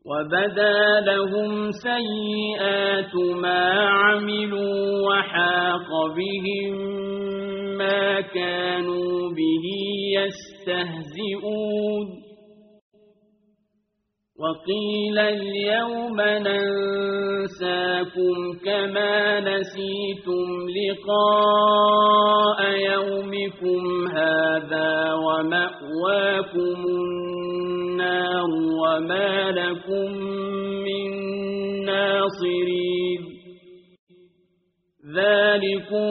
وبدا لهم سيئات ما عملوا وحاق بهم ما كانوا به يستهزئون وقيل اليوم ننساكم كما نسيتم لقاء يومكم هذا ومأواكم النار وما لكم من ناصرين ذلكم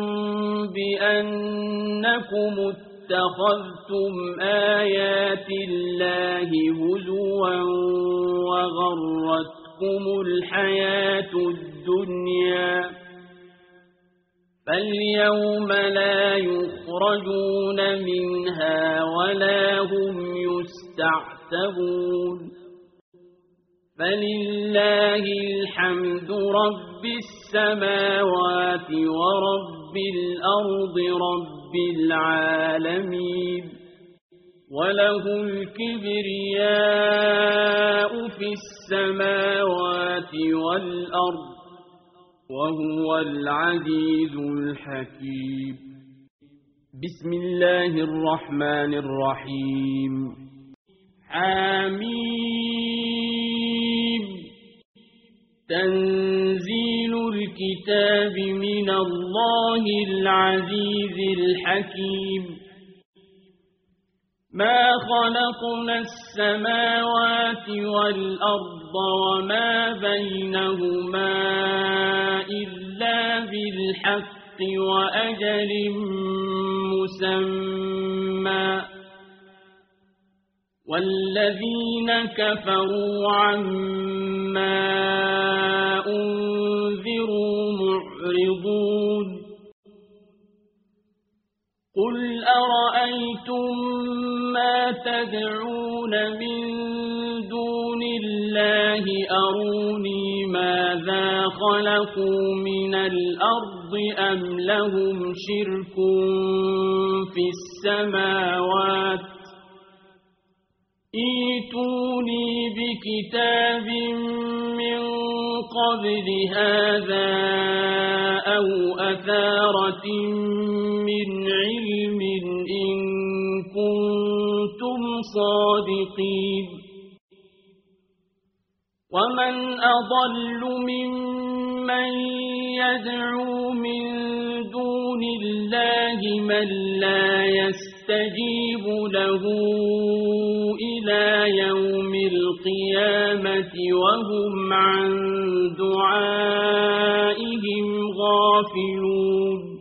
بأنكم اتخذتم آيات الله هزوا وغرتكم الحياة الدنيا فاليوم لا يخرجون منها ولا هم يستعتبون فلله الحمد رب السماوات ورب الأرض رب العالمين وله الكبرياء في السماوات والأرض وهو العزيز الحكيم بسم الله الرحمن الرحيم حميم تنزيل الكتاب من الله العزيز الحكيم ما خلقنا السماوات والأرض وما بينهما إلا بالحق وأجل مسمى والذين كفروا عما أنذروا معرضون قل أرأيتم ما تدعون من دون الله أروني ماذا خلقوا من الأرض أم لهم شرك في السماوات ائتوني بكتاب من قبل هذا أو أثارة من علم إن كنتم صادقين ومن أضل ممن يدعو من دون الله من لا يستجيب له إلى يوم القيامة وهم عن دعائهم غافلون